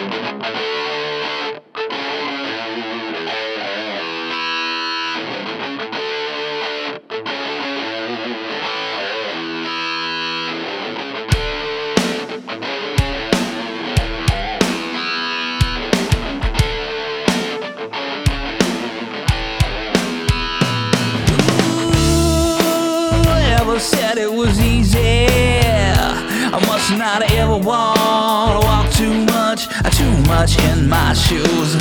Said it was easy. I must not ever walk too much in my shoes.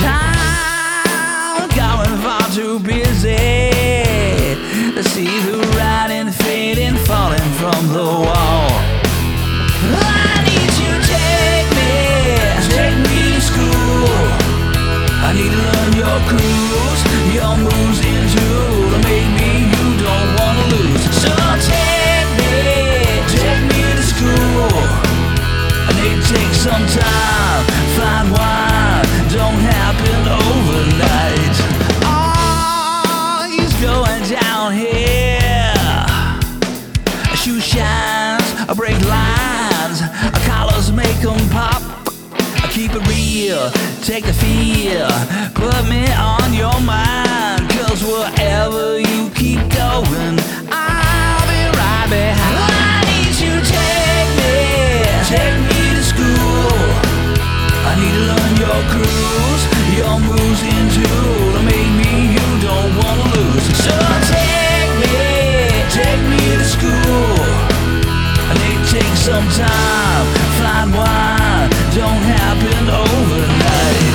Time going far too busy to see the writing fading, falling from the wall. I need you to take me to school. I need to learn your cruise, your moves into to make me you don't wanna lose. So take me to school. I need to take some time, find wine, don't happen overnight. Oh, he's going down here. Shoe shines, break lines, collars make them pop. Keep it real, take the fear, put me on your mind. 'Cause wherever you keep going, I'll be right behind. I need you to take me to school. I need to learn your cruise, your moves into to make me you don't wanna lose. So take me to school. I need to take some time, find wine, don't happen overnight.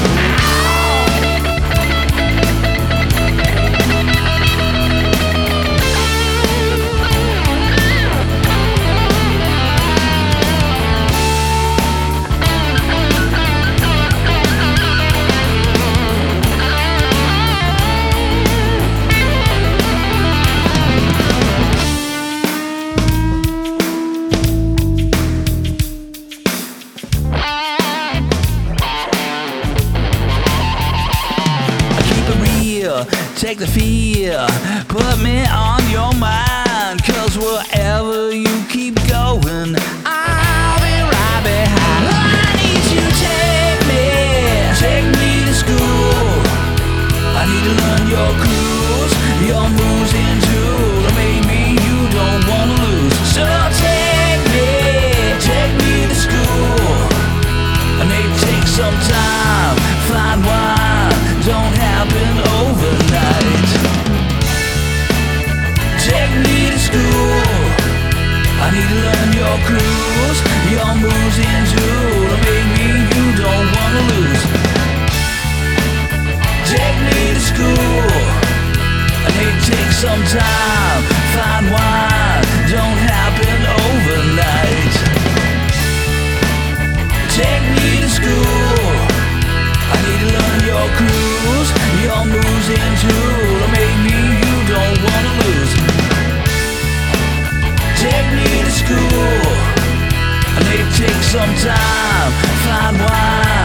Take the fear, put me on your mind. 'Cause wherever you keep going, I'll be right behind. I need you to take me to school. I need to learn your cruise, your moves into to make me you don't wanna lose. So take me to school. I need to take some time, find wine, don't happen overnight. Take me to school. I need to learn your cruise, your moves into to make me you don't wanna lose. Take me to school. I need to take some time, find wine, don't happen overnight. Take me to school. I need to learn your cruise, your moves into to make me you don't wanna lose. Take me to school. I need to take some time, find wine.